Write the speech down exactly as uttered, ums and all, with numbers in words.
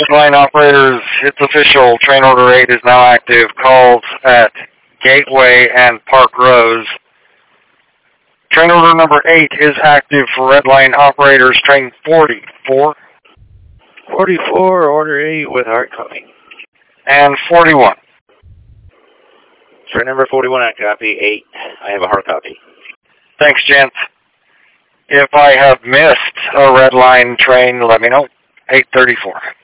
Line operators, it's official. Train order eight is now active. Calls at Gateway and Park Rose. Train order number eight is active for Red Line operators. Train forty-four. forty-four, order eight with hard copy. And forty-one. Train number forty-one, I copy. eight, I have a hard copy. Thanks, gents. If I have missed a Red Line train, let me know. eight thirty-four.